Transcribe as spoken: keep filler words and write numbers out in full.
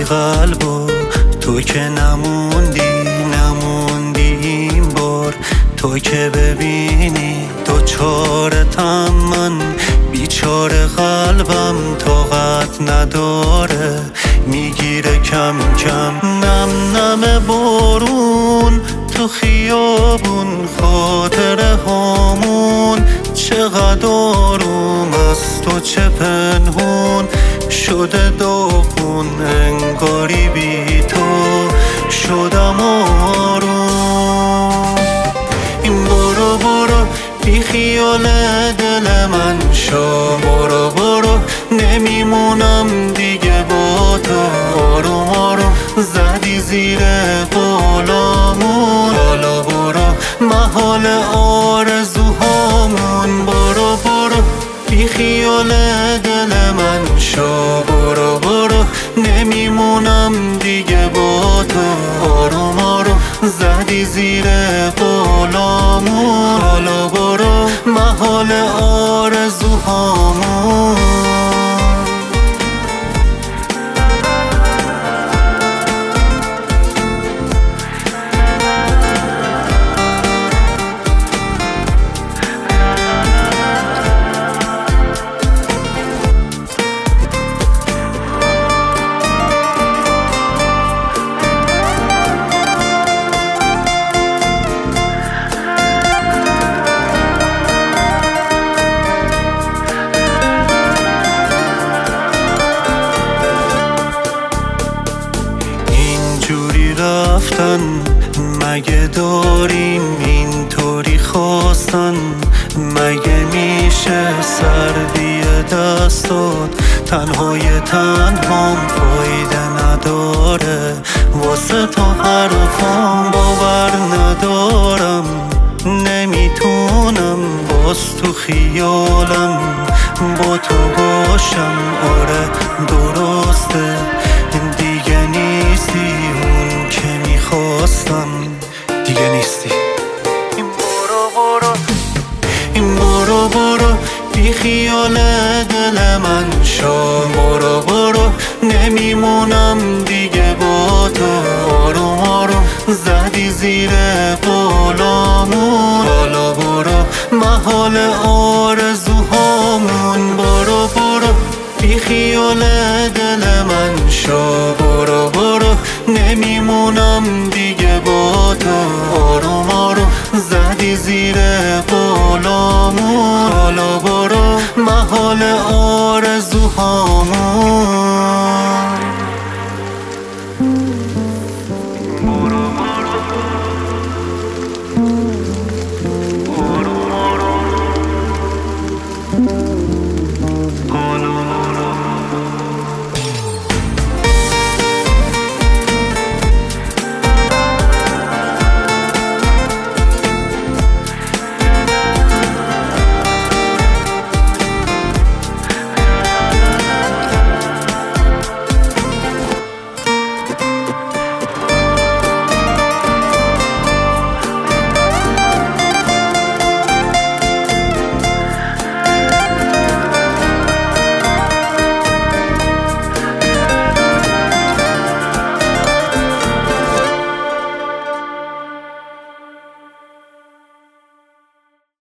قلبو تو که نموندی نموندی این بار، تو که ببینی دو چارتم من بیچاره قلبم طاقت نداره، میگیره کم کم نم نم بارون تو خیابون، خاطره هامون چقدر آروم از تو چه پنهون شده داغون، انگاری بی تو شدم آروم. این برو برو بی خیال دل من شو، برو برو نمیمونم دیگه با تو، آروم آروم زدی زیر قولامون، حالا برو محال آرزوهامون، برو برو بی خیال دل من شو، برو برو نمیمونم دیگه با تو، آروم آروم زدی زیر قولامون، حالا برو محال آرزوهامون. رفتن مگه داریم اینطوری خواستن، مگه میشه سردی دستات تنهای تنهام فایده نداره، واسه تو حرفام باور ندارم، نمیتونم باز تو خیالم با تو باشم، آره درسته دیگه نیستی اون که میخواستم، دیگه نیستی. این برو برو این برو برو بی خیال دل من شو، برو برو نمیمونم دیگه با تو، آروم آروم زدی زیر قولامون، حالا برو محال آرزوهامون، برو برو بی خیال دل من شو، برو برو نمیمونم دیگه با تو، آروم آروم زدی زیر قولامون، حالا برو محال آرزوهامون.